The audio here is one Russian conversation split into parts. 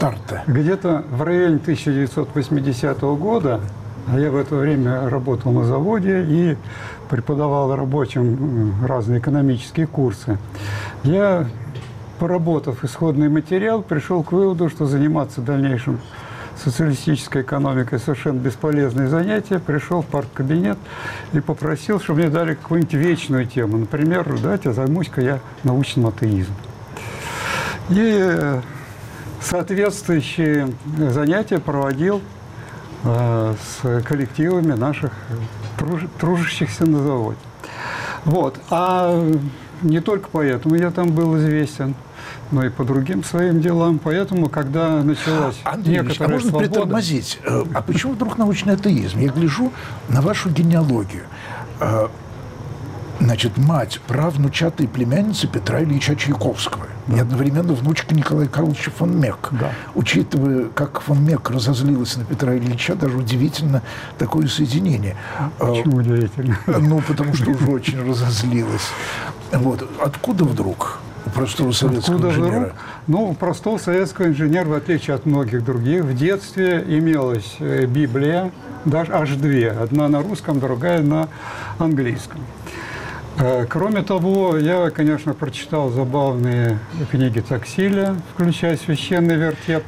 Тарта. Где-то в районе 1980 года, а я в это время работал на заводе и преподавал рабочим разные экономические курсы, я, поработав исходный материал, пришел к выводу, что заниматься дальнейшим социалистической экономикой совершенно бесполезное занятие. Пришел в парткабинет и попросил, чтобы мне дали какую-нибудь вечную тему. Например, давайте займусь-ка я научным атеизмом. И соответствующие занятия проводил с коллективами наших тружащихся на заводе. Вот. А не только поэтому я там был известен, но и по другим своим делам. Поэтому, когда началась Андрей Ильич, некоторая можно свобода... притормозить? А почему вдруг научный атеизм? Я гляжу на вашу генеалогию. Значит, мать, правнучатая племянница Петра Ильича Чайковского. Да. И одновременно внучка Николая Карловича фон Мек. Да. Учитывая, как фон Мек разозлилась на Петра Ильича, даже удивительно такое соединение. Почему удивительно? Ну, потому что уже очень разозлилась. Вот. Откуда вдруг у простого советского инженера? Ну, у простого советского инженера, в отличие от многих других, в детстве имелась Библия, даже аж две. Одна на русском, другая на английском. Кроме того, я, конечно, прочитал забавные книги Таксиля, включая «Священный вертеп».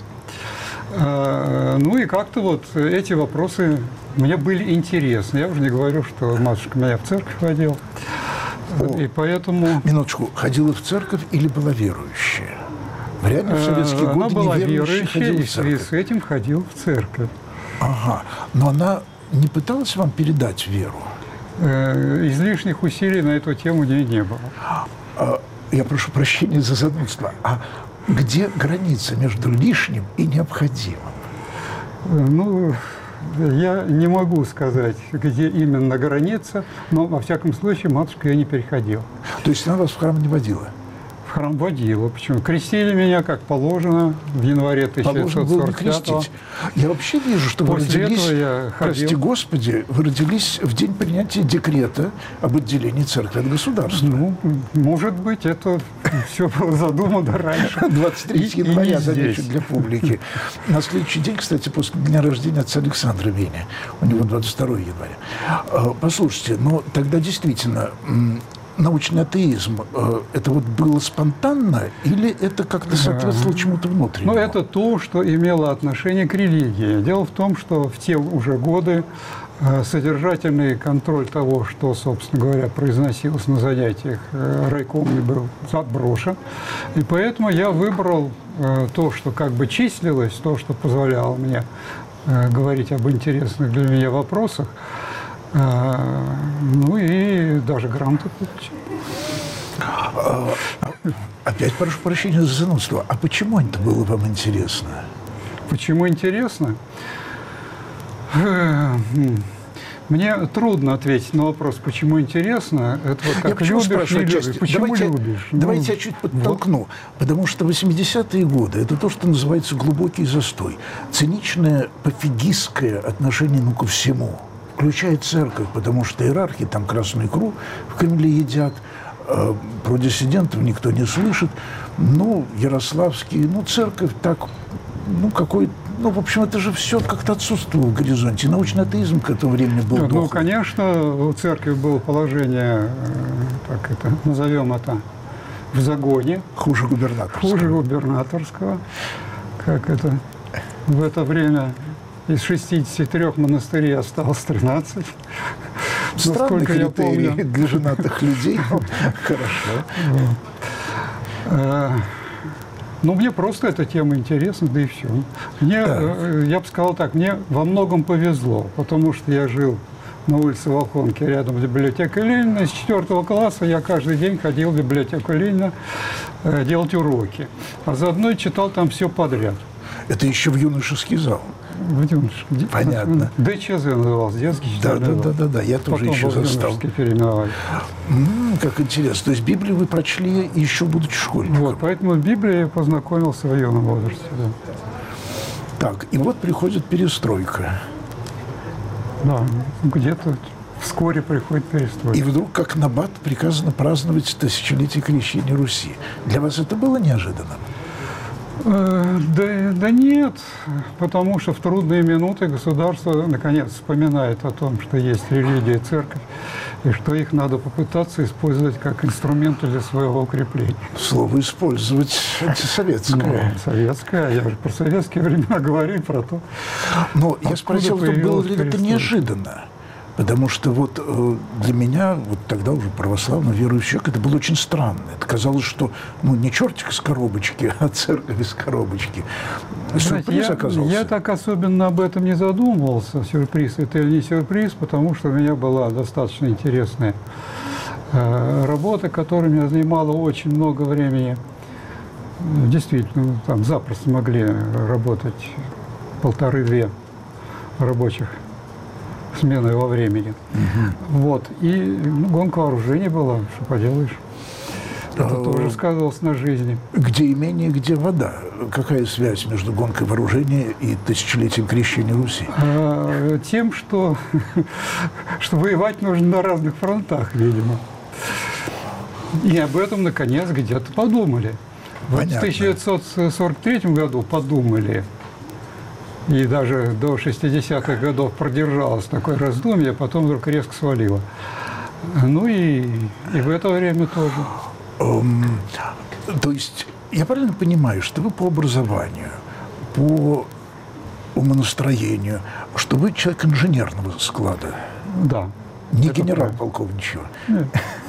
Ну и как-то вот эти вопросы мне были интересны. Я уже не говорю, что матушка моя в церковь ходила. И поэтому... Минуточку, ходила в церковь или была верующая? Вряд ли в советские годы она была верующая, и в связи с этим ходила в церковь. Ага. Но она не пыталась вам передать веру? Излишних усилий на эту тему не было. Я прошу прощения за занудство. А где граница между лишним и необходимым? Ну, я не могу сказать, где именно граница, но, во всяком случае, матушка ее не переходила. То есть она вас в храм не водила? В храм водила. Почему? Крестили меня, как положено, в январе 1945-го. Я вообще вижу, что вы родились, прости Господи, вы родились в день принятия декрета об отделении церкви от государства. Ну, может быть, это все было задумано раньше. 23 января, замечу, для публики. На следующий день, кстати, после дня рождения отца Александра Веня. У него 22 января. Послушайте, но тогда действительно... Научный атеизм, это вот было спонтанно или это как-то соответствовало чему-то внутреннему? Ну, это то, что имело отношение к религии. Дело в том, что в те уже годы содержательный контроль того, что, собственно говоря, произносилось на занятиях райкоме, был отброшен. И поэтому я выбрал то, что как бы числилось, то, что позволяло мне говорить об интересных для меня вопросах. Ну и даже гранты получил. Опять прошу прощения за занудство. А почему это было вам интересно? Почему интересно? Мне трудно ответить на вопрос, почему интересно. Это вот как любишь, не любишь. Почему любишь? Давайте я чуть подтолкну. Вот. Потому что 80-е годы – это то, что называется глубокий застой. Циничное, пофигистское отношение ко всему. Включая церковь, потому что иерархи там красную икру в Кремле едят, про диссидентов никто не слышит. Ну, Ярославский, ну, церковь так, ну, какой, ну, в общем, это же все как-то отсутствовало в горизонте. Научный атеизм к этому времени был дохлый. Ну, конечно, у церкви было положение, так это, назовем это, в загоне. Хуже губернаторского. Хуже губернаторского. Как это, в это время... Из 63 монастырей осталось 13. Странный критерий для женатых людей. Хорошо. Ну, мне просто эта тема интересна, да и все. Мне, я бы сказал так, мне во многом повезло, потому что я жил на улице Волхонки, рядом с библиотекой Ленина. С 4 класса я каждый день ходил в библиотеку Ленина делать уроки. А заодно читал там все подряд. Это еще в юношеский зал? Понятно. ДЧЗ назывался, детский читальный зал. Да, я тоже еще застал. Переименовали. Как интересно. То есть Библию вы прочли еще будучи школьником? Вот, поэтому с Библией я познакомился в юном возрасте. Да. Так, и вот приходит перестройка. Да, где-то вскоре приходит перестройка. И вдруг, как набат, приказано праздновать тысячелетие крещения Руси. Для вас это было неожиданно? Да нет, потому что в трудные минуты государство наконец вспоминает о том, что есть религия и церковь, и что их надо попытаться использовать как инструменты для своего укрепления. Слово использовать антисоветское. Ну, советское, я же про советские времена говорю, про то. Но я спросил, было ли это неожиданно? Потому что вот для меня, вот тогда уже православный верующий человек, это было очень странно. Это казалось, что ну, не чертик из коробочки, а церковь из коробочки. Сюрприз оказался. Я так особенно об этом не задумывался, сюрприз это или не сюрприз, потому что у меня была достаточно интересная работа, которая меня занимала очень много времени. Действительно, там запросто могли работать 1,5-2 рабочих смены во времени. Вот. И ну, гонка вооружений была, что поделаешь. Это тоже сказалось на жизни. Где имение, где вода? Какая связь между гонкой вооружения и тысячелетием крещения Руси? Тем, что воевать нужно на разных фронтах, видимо. И об этом, наконец, где-то подумали. Вот в 1943 году подумали. И даже до 60-х годов продержалось такое раздумье, а потом вдруг резко свалило. Ну и в это время тоже. То есть я правильно понимаю, что вы по образованию, по умонастроению, что вы человек инженерного склада? Да. Не генерал-полковничего? Нет.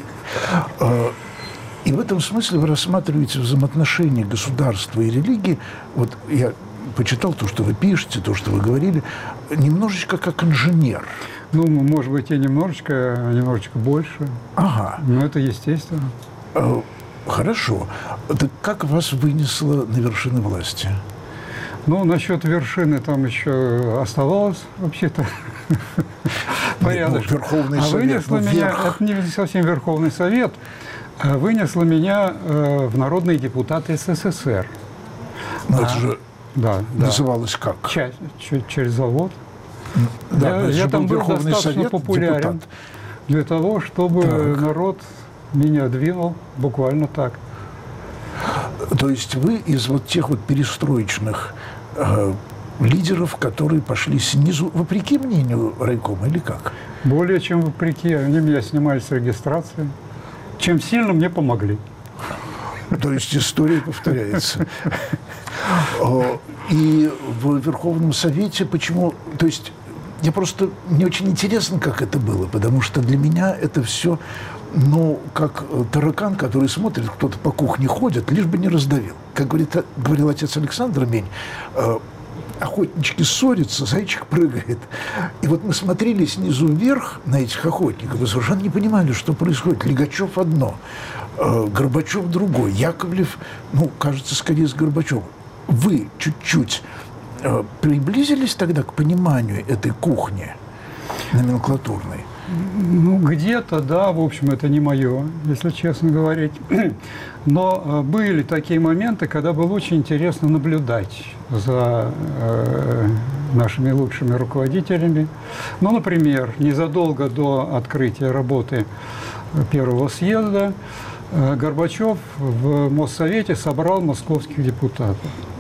И в этом смысле вы рассматриваете взаимоотношения государства и религии, вот я почитал то, что вы пишете, то, что вы говорили, немножечко как инженер. Ну, может быть, и немножечко, а немножечко больше. Ага. Но это естественно. Хорошо. Так как вас вынесло на вершины власти? Ну, насчет вершины там еще оставалось вообще-то порядок. Верховный Совет. Вынесло меня, это не совсем Верховный Совет, вынесло меня в народные депутаты СССР. Но это же да, называлось как? Через завод. Да, я там был Верховный достаточно Совет, популярен депутат. для того, чтобы народ меня двинул буквально так. То есть вы из вот тех вот перестроечных лидеров, которые пошли снизу, вопреки мнению райкома, или как? Более чем вопреки. Они меня снимали с регистрации. Чем сильно мне помогли. То есть история повторяется. И в Верховном Совете почему... То есть мне просто не очень интересно, как это было, потому что для меня это все, ну, как таракан, который смотрит, кто-то по кухне ходит, лишь бы не раздавил. Как говорил отец Александр Мень, охотнички ссорятся, зайчик прыгает. И вот мы смотрели снизу вверх на этих охотников, и совершенно не понимали, что происходит. Лигачев одно, Горбачев другой, Яковлев, ну, кажется, скорее с Горбачевым. Вы чуть-чуть приблизились тогда к пониманию этой кухни номенклатурной? Ну, где-то, да, в общем, это не мое, если честно говорить. Но были такие моменты, когда было очень интересно наблюдать за нашими лучшими руководителями. Ну, например, незадолго до открытия работы первого съезда Горбачев в Моссовете собрал московских депутатов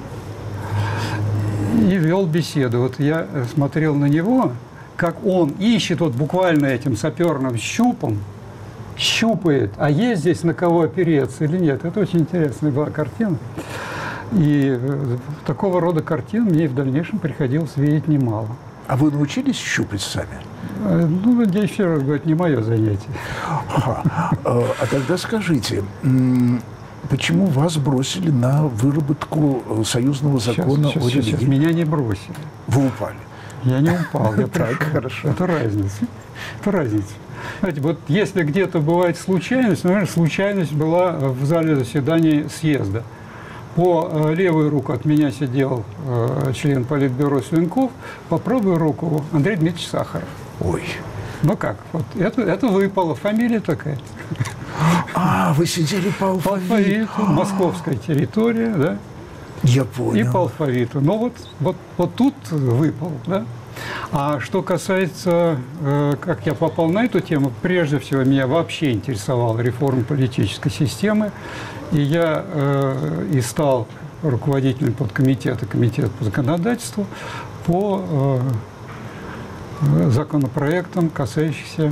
и вел беседу. Вот я смотрел на него, как он ищет вот буквально этим саперным щупом, щупает, а есть здесь на кого опереться или нет. Это очень интересная была картина. И такого рода картин мне в дальнейшем приходилось видеть немало. А вы научились щупать сами? Ну, я еще раз говорю, это не мое занятие. А тогда скажите, почему вас бросили на выработку союзного закона о религии? Сейчас. Меня не бросили. Вы упали? Я не упал, я пришел. Так, хорошо. Это разница. Это разница. Знаете, вот если где-то бывает случайность, наверное, случайность была в зале заседаний съезда. По левую руку от меня сидел член Политбюро Свинков, по правую руку Андрей Дмитриевич Сахаров. Ой. Ну как, вот это выпало, фамилия такая. А, вы сидели по алфавиту. Московская территория, да? Я понял. И по алфавиту. Но вот тут выпал, да? А что касается, как я попал на эту тему, прежде всего меня вообще интересовала реформа политической системы. И я и стал руководителем подкомитета, комитета по законодательству по законопроектам, касающимся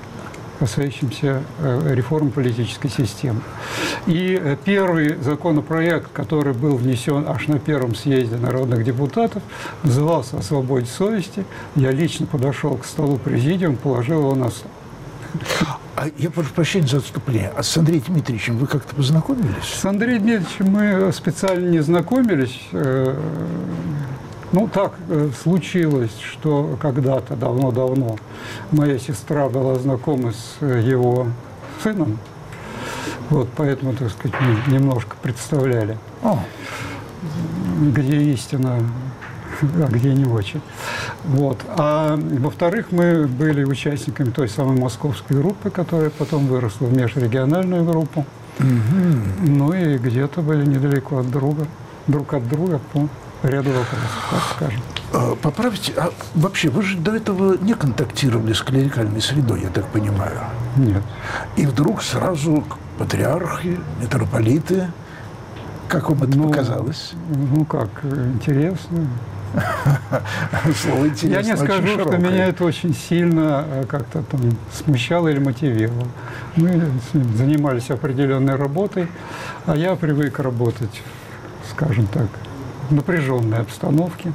реформы политической системы. И первый законопроект, который был внесен аж на первом съезде народных депутатов, назывался «О свободе совести». Я лично подошел к столу президиума, положил его на стол. Я прошу прощения за отступление. А с Андреем Дмитриевичем вы как-то познакомились? С Андреем Дмитриевичем мы специально не знакомились. Ну, так случилось, что когда-то, давно-давно, моя сестра была знакома с его сыном. Вот, поэтому, так сказать, мы немножко представляли, где истина, а где не очень. Вот. А во-вторых, мы были участниками той самой московской группы, которая потом выросла в межрегиональную группу. Ну и где-то были недалеко от друг от друга по ряду вопросов, так скажем. Поправьте, а вообще вы же до этого не контактировали с клерикальной средой, я так понимаю? Нет. И вдруг сразу патриархи, митрополиты, как вам это показалось? Ну как, интересно. Слово интересно. Я не скажу, что меня это очень сильно как-то там смущало или мотивировало. Мы с ним занимались определенной работой, а я привык работать, скажем так, в напряженной обстановке.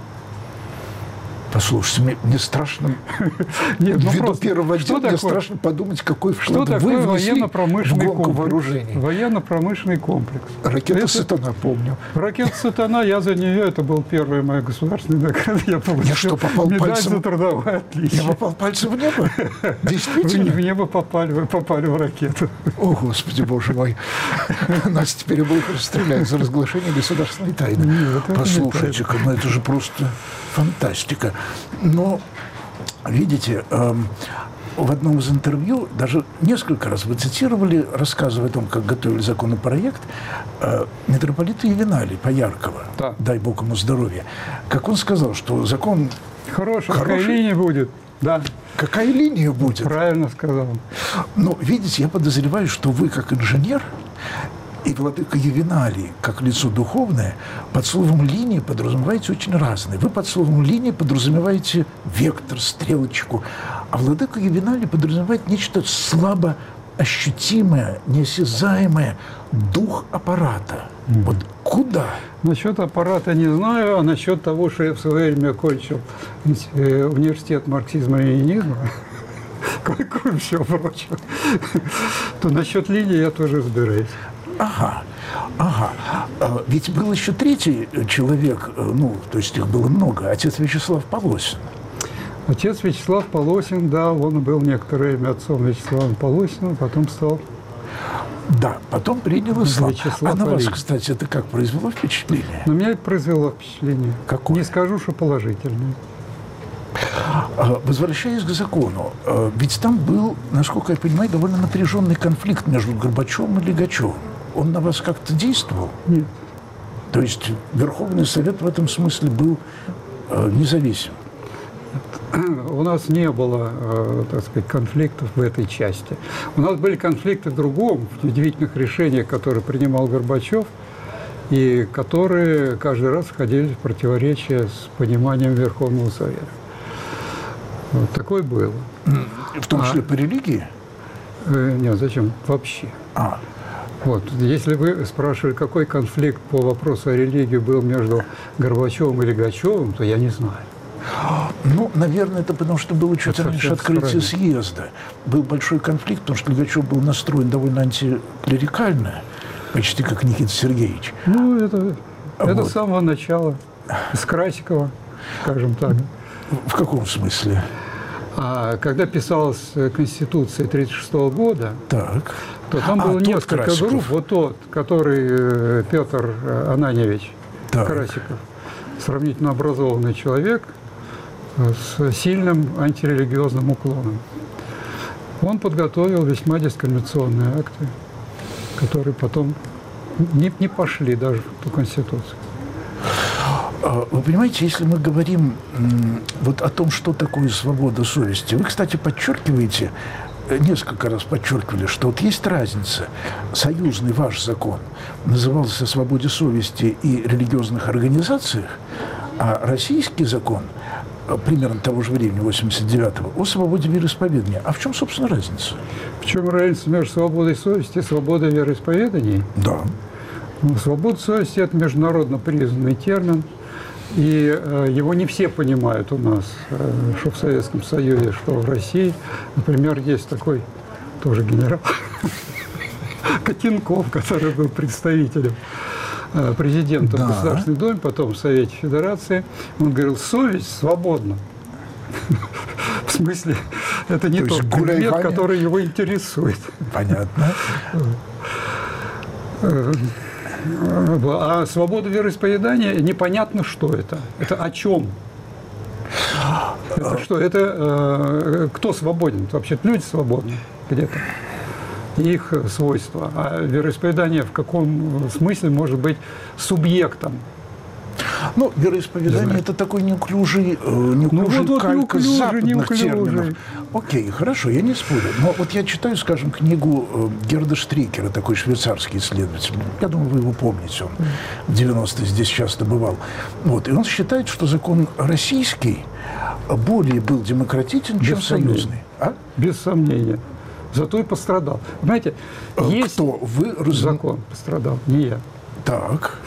Послушайте, мне страшно, ввиду первого дела, мне страшно подумать, какой вклад вы внесли в гонку вооружений. Военно-промышленный комплекс. Ракета «Сатана», помню. Ракета «Сатана», я за нее, это был первая моя государственная награда. Я получил медаль за трудовое отличие. Я попал пальцем в небо? Действительно? Вы в небо попали, вы попали в ракету. О, Господи, Боже мой. Нас теперь будут расстрелять за разглашение государственной тайны. Послушайте-ка, ну это же просто фантастика. Но, видите, в одном из интервью, даже несколько раз вы цитировали, рассказывая о том, как готовили законопроект, митрополита Ювеналия Пояркова, да. Дай Бог ему здоровья, как он сказал, что закон хороший. Какая линия будет? Да. Какая линия будет? Правильно сказал. Но, видите, я подозреваю, что вы, как инженер, и владыка Ювеналий, как лицо духовное, под словом «линия» подразумеваете очень разное. Вы под словом «линия» подразумеваете вектор, стрелочку, а владыка Ювеналий подразумевает нечто слабо ощутимое, неосязаемое, дух аппарата. Вот куда? Насчет аппарата не знаю, а насчет того, что я в свое время окончил университет марксизма-ленинизма, кроме всего прочего, то насчет линии я тоже разбираюсь. Ага. Ведь был еще третий человек, ну, то есть их было много, отец Вячеслав Полосин. Отец Вячеслав Полосин, да, он был некоторое время отцом Вячеслава Полосина, потом стал... Да, потом принял ислам. А на вас, Полей. кстати, это как произвело впечатление? На меня это произвело впечатление. Какое? Не скажу, что положительное. Возвращаясь к закону, ведь там был, насколько я понимаю, довольно напряженный конфликт между Горбачевым и Лигачевым. Он на вас как-то действовал? Нет. То есть Верховный Совет в этом смысле был независим? У нас не было, так сказать, конфликтов в этой части. У нас были конфликты в другом, в удивительных решениях, которые принимал Горбачев, и которые каждый раз входили в противоречие с пониманием Верховного Совета. Вот такое было. В том числе по религии? Нет, зачем? Вообще. Вот. Если вы спрашивали, какой конфликт по вопросу о религии был между Горбачевым и Лигачевым, то я не знаю. Ну, наверное, это потому, что было чуть Это раньше открытия съезда. Был большой конфликт, потому что Лигачев был настроен довольно антиклерикально, почти как Никита Сергеевич. Ну, это с самого начала, с Красикова, скажем так. В каком смысле? А когда писалась Конституция 1936 года, так. то там было несколько Красиков. групп. Вот тот, который Петр Ананьевич Так. Красиков, сравнительно образованный человек с сильным антирелигиозным уклоном. Он подготовил весьма дискриминационные акты, которые потом не пошли даже в ту Конституцию. Вы понимаете, если мы говорим вот о том, что такое свобода совести, вы, кстати, подчеркиваете несколько раз подчеркивали, что вот есть разница. Союзный ваш закон назывался «О свободе совести и религиозных организациях», а российский закон примерно того же времени, 89-го, о свободе вероисповедания. А в чем, собственно, разница? В чем разница между свободой совести и свободой вероисповеданий? Да. Свобода совести – это международно признанный термин, и его не все понимают у нас, что в Советском Союзе, что в России. Например, есть такой тоже генерал Котенков, который был представителем президента в Государственной Думе, потом в Совете Федерации. Он говорил: совесть свободна. В смысле, это не тот предмет, который его интересует. Понятно. А свобода вероисповедания, непонятно, что это. Это о чем? Это что? Это кто свободен? Это вообще-то люди свободны где-то. Их свойства. А вероисповедание в каком смысле может быть субъектом? Ну, вероисповедание – это такой неуклюжий калька западных терминов. Окей, хорошо, я не спорю. Но вот я читаю, скажем, книгу Герда Штрикера, такой швейцарский исследователь. Я думаю, вы его помните, он в 90-е здесь часто бывал. Вот, и он считает, что закон российский более был демократичен, чем союзный. А? Без сомнения. Зато и пострадал. Понимаете, есть кто? Вы закон пострадал, не я. Так.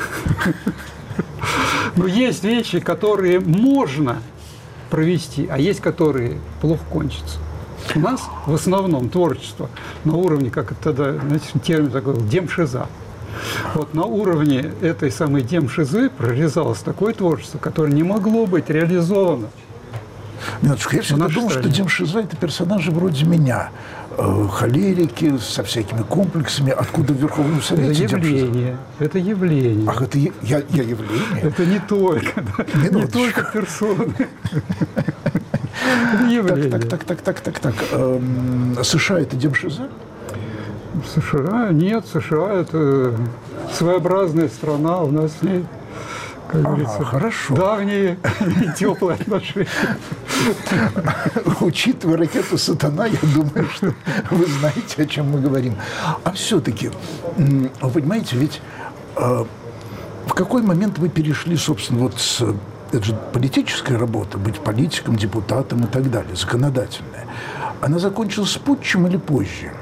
Но есть вещи, которые можно провести, а есть, которые плохо кончатся. У нас в основном творчество на уровне, как это тогда, знаете, термин такой, демшиза. Вот на уровне этой самой демшизы прорезалось такое творчество, которое не могло быть реализовано. Минуточку, я всегда думал, что демшиза – это персонажи вроде меня. Холерики со всякими комплексами, откуда в Верховном Совете это явление. Это явление. Ах, это я явление? Это не только. Не только персоны. Это явление. Так. США – это демшиза? США? Нет, США – это своеобразная страна, у нас с ней, как говорится, хорошо. Давние теплые отношения. Учитывая ракету «Сатана», я думаю, что вы знаете, о чем мы говорим. А все-таки, вы понимаете, ведь в какой момент вы перешли, собственно, вот с... Это же политическая работа, быть политиком, депутатом и так далее, законодательная. Она закончилась с путчем или позже?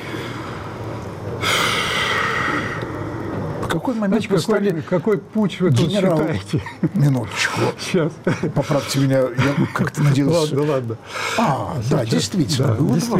В какой момент вы стали... Какой путь вы тут считаете? Минуточку. Сейчас. Поправьте меня, я как-то надеялся... Ладно. Да, действительно.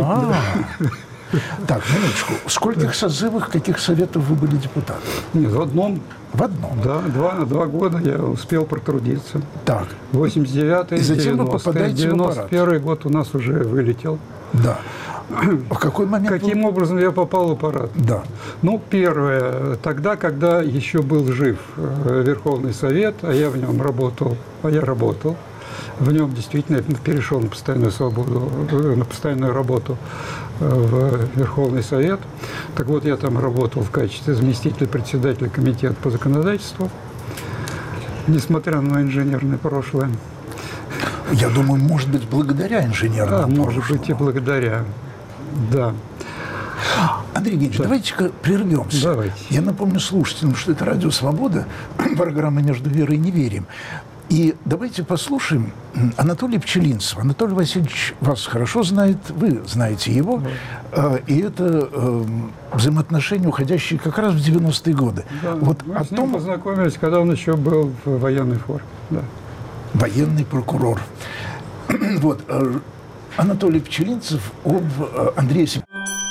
Так, минуточку. В скольких созывах, каких советов вы были депутатом? Нет, в одном. В одном? Да, два года я успел протрудиться. Так. 89-й, и затем вы попадаете в аппарат. 91-й год у нас уже вылетел. Да. В какой момент... Каким образом я попал в аппарат? Да. Ну, первое, тогда, когда еще был жив Верховный Совет, а я в нем работал, в нем действительно перешел на постоянную свободу, на постоянную работу в Верховный Совет. Так вот, я там работал в качестве заместителя председателя комитета по законодательству, несмотря на мое инженерное прошлое. Я думаю, может быть, благодаря инженерному прошлому. Может быть, и благодаря, да. Андрей Евгеньевич, давайте-ка прервемся. Давайте. Я напомню слушателям, что это «Радио Свобода», программа «Между верой и неверием». И давайте послушаем Анатолия Пчелинцева. Анатолий Васильевич вас хорошо знает, вы знаете его. И это взаимоотношения, уходящие как раз в 90-е годы. Да, вот мы с ним познакомились, когда он еще был в военной форме. Да. Военный прокурор. Вот. Анатолий Пчелинцев об Андрее Семеновиче.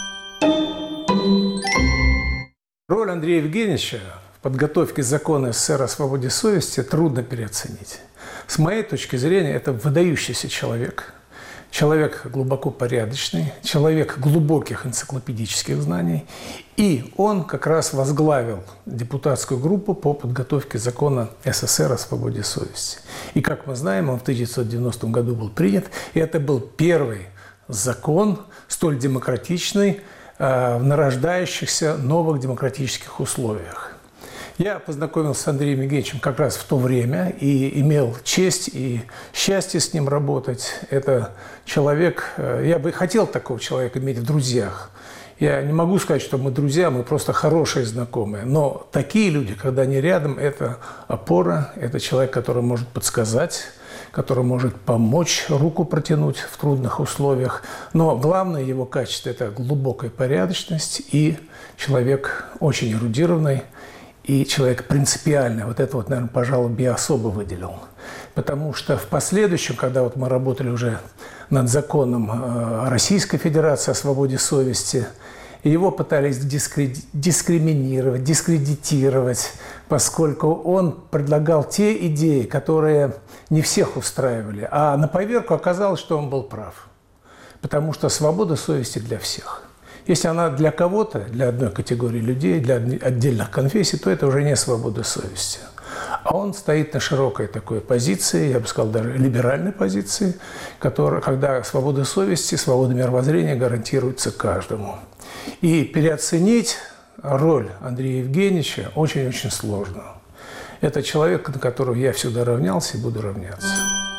Роль Андрея Евгеньевича в подготовке закона СССР о свободе совести трудно переоценить. С моей точки зрения, это выдающийся человек. Человек глубоко порядочный, человек глубоких энциклопедических знаний. И он как раз возглавил депутатскую группу по подготовке закона СССР о свободе совести. И, как мы знаем, он в 1990 году был принят. И это был первый закон, столь демократичный, в нарождающихся новых демократических условиях. Я познакомился с Андреем Евгеньевичем как раз в то время и имел честь и счастье с ним работать. Это человек, я бы хотел такого человека иметь в друзьях. Я не могу сказать, что мы друзья, мы просто хорошие знакомые. Но такие люди, когда они рядом, это опора, это человек, который может подсказать, который может помочь, руку протянуть в трудных условиях. Но главное его качество – это глубокая порядочность и человек очень эрудированный и человек принципиальный. Вот это вот, наверное, пожалуй, бы я особо выделил. Потому что в последующем, когда вот мы работали уже над законом Российской Федерации о свободе совести, его пытались дискриминировать, дискредитировать, поскольку он предлагал те идеи, которые не всех устраивали. А на поверку оказалось, что он был прав. Потому что свобода совести для всех. Если она для кого-то, для одной категории людей, для отдельных конфессий, то это уже не свобода совести. А он стоит на широкой такой позиции, я бы сказал, даже либеральной позиции, когда свобода совести, свобода мировоззрения гарантируется каждому. И переоценить роль Андрея Евгеньевича очень-очень сложно. Это человек, на которого я всегда равнялся и буду равняться.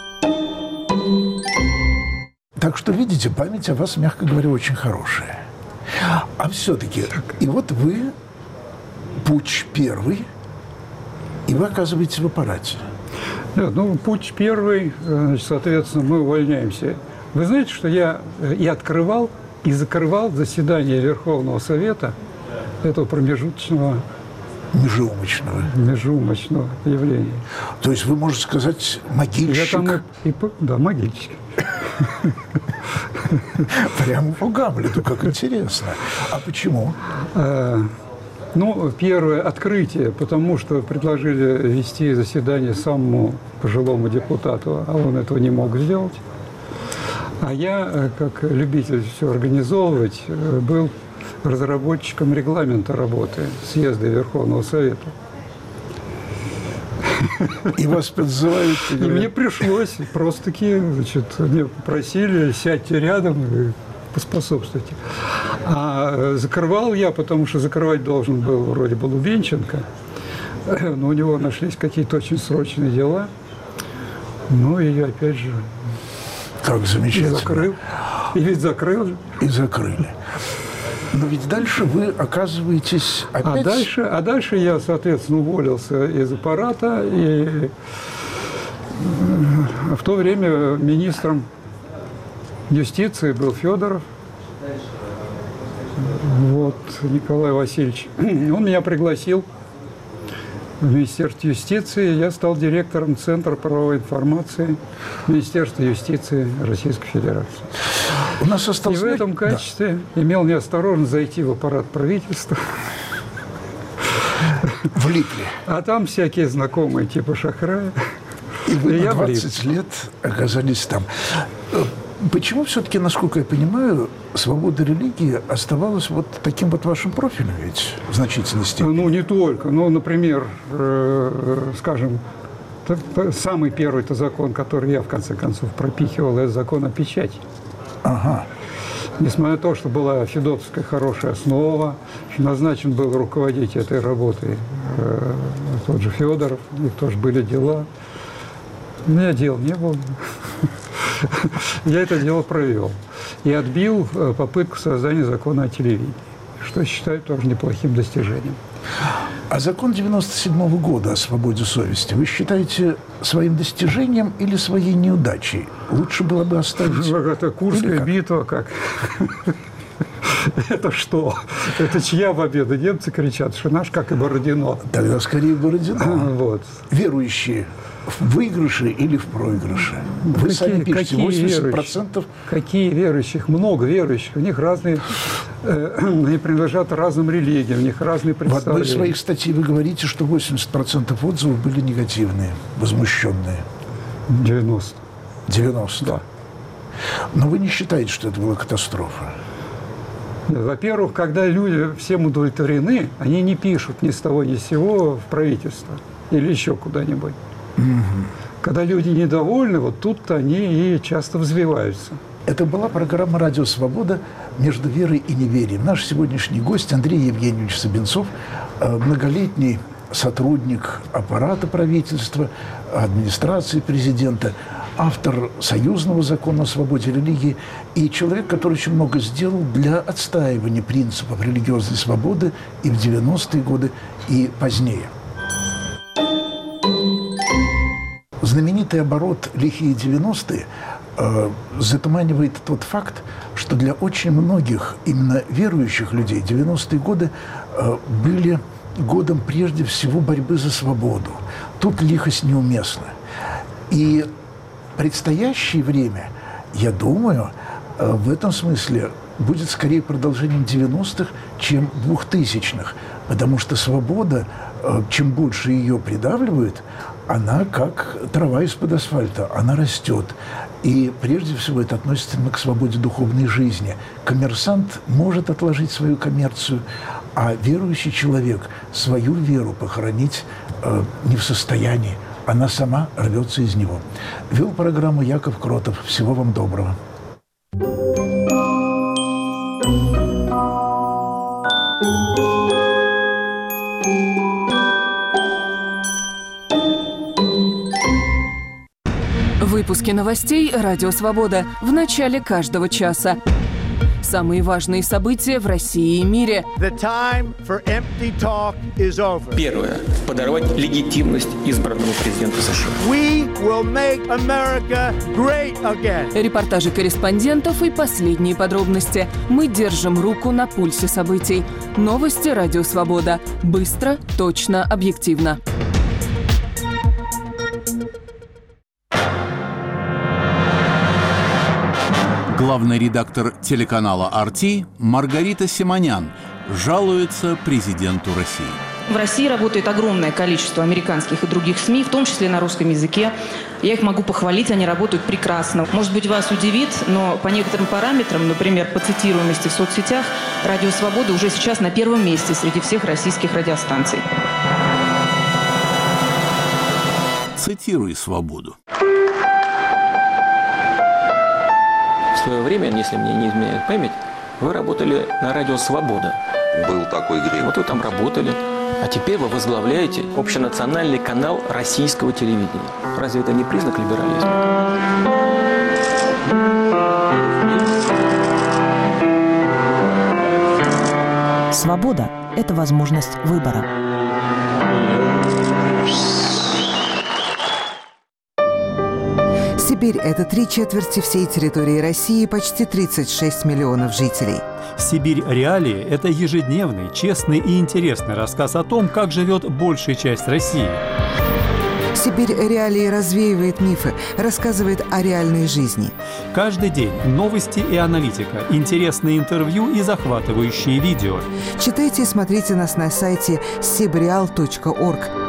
Так что, видите, память о вас, мягко говоря, очень хорошая. А все-таки, и вот вы, путч первый, и вы оказываетесь в аппарате. Да, ну, путч первый, значит, соответственно, мы увольняемся. Вы знаете, что я и открывал, и закрывал заседание Верховного Совета этого промежуточного межумочного явления. То есть вы можете сказать могильщик. Да, могильщик. Прямо по Гамлету, как интересно. А почему? Ну, первое открытие, потому что предложили вести заседание самому пожилому депутату, а он этого не мог сделать. А я, как любитель все организовывать, был разработчиком регламента работы съезда Верховного Совета. И вас подзывают? И мне пришлось, просто-таки, значит, мне попросили, сядьте рядом и поспособствуйте. А закрывал я, потому что закрывать должен был вроде бы Лубенченко, но у него нашлись какие-то очень срочные дела. Ну и опять же... Как замечательно. И закрыл. И ведь закрыл. И закрыли. Но ведь дальше вы оказываетесь опять... А дальше я, соответственно, уволился из аппарата. И в то время министром юстиции был Федоров. Вот, Николай Васильевич. Он меня пригласил в Министерство юстиции. Я стал директором Центра правовой информации Министерства юстиции Российской Федерации. У нас осталось... И в этом качестве имел неосторожность зайти в аппарат правительства. Влипли. А там всякие знакомые, типа Шахрая. И вы на 20 лет оказались там. Почему все-таки, насколько я понимаю, свобода религии оставалась вот таким вот вашим профилем ведь в значительной степени? Ну, не только. Ну, например, скажем, самый первый-то закон, который я, в конце концов, пропихивал, это закон о печати. Ага. Несмотря на то, что была федотовская хорошая основа, что назначен был руководить этой работой тот же Федоров, у них тоже были дела. У меня дел не было. Я это дело провел. И отбил попытку создания закона о телевидении, что считаю тоже неплохим достижением. А закон 1997 года о свободе совести вы считаете своим достижением или своей неудачей? Лучше было бы оставить... Это Курская битва, как? Это что? Это чья победа? Немцы кричат, что наш, как и Бородино. Тогда скорее Бородино. Вот. Верующие в выигрыше или в проигрыше? Вы сами пишете, 80%... Какие верующих? Много верующих. У них разные... Они принадлежат разным религиям, у них разные представления. В одной из своих статей вы говорите, что 80% отзывов были негативные, возмущенные. 90. 90? Да. Но вы не считаете, что это была катастрофа? Во-первых, когда люди всем удовлетворены, они не пишут ни с того ни с сего в правительство или еще куда-нибудь. Угу. Когда люди недовольны, вот тут-то они и часто взвиваются. Это была программа «Радио Свобода» «Между верой и неверием». Наш сегодняшний гость Андрей Евгеньевич Собинцов, многолетний сотрудник аппарата правительства, администрации президента, автор союзного закона о свободе религии и человек, который очень много сделал для отстаивания принципов религиозной свободы и в 90-е годы, и позднее. Знаменитый оборот «Лихие 90-е» затуманивает тот факт, что для очень многих именно верующих людей 90-е годы были годом прежде всего борьбы за свободу. Тут лихость неуместна. И предстоящее время, я думаю, в этом смысле будет скорее продолжением 90-х, чем 2000-х. Потому что свобода, чем больше ее придавливают, она как трава из-под асфальта, она растет. И прежде всего это относится к свободе духовной жизни. Коммерсант может отложить свою коммерцию, а верующий человек свою веру похоронить не в состоянии. Она сама рвется из него. Вел программу Яков Кротов. Всего вам доброго. Выпуски новостей «Радио Свобода» в начале каждого часа. Самые важные события в России и мире. Первое. Подорвать легитимность избранного президента США. Репортажи корреспондентов и последние подробности. Мы держим руку на пульсе событий. Новости «Радио Свобода». Быстро, точно, объективно. Главный редактор телеканала «RT» Маргарита Симонян жалуется президенту России. В России работает огромное количество американских и других СМИ, в том числе на русском языке. Я их могу похвалить, они работают прекрасно. Может быть, вас удивит, но по некоторым параметрам, например, по цитируемости в соцсетях, «Радио Свобода» уже сейчас на первом месте среди всех российских радиостанций. Цитируй «Свободу». В свое время, если мне не изменяет память, вы работали на радио «Свобода». Был такой грех. Вот вы там работали. А теперь вы возглавляете общенациональный канал российского телевидения. Разве это не признак либерализма? Свобода – это возможность выбора. Сибирь – это 3/4 всей территории России, почти 36 миллионов жителей. «Сибирь. Реалии» – это ежедневный, честный и интересный рассказ о том, как живет большая часть России. «Сибирь. Реалии» развеивает мифы, рассказывает о реальной жизни. Каждый день новости и аналитика, интересные интервью и захватывающие видео. Читайте и смотрите нас на сайте sibreal.org.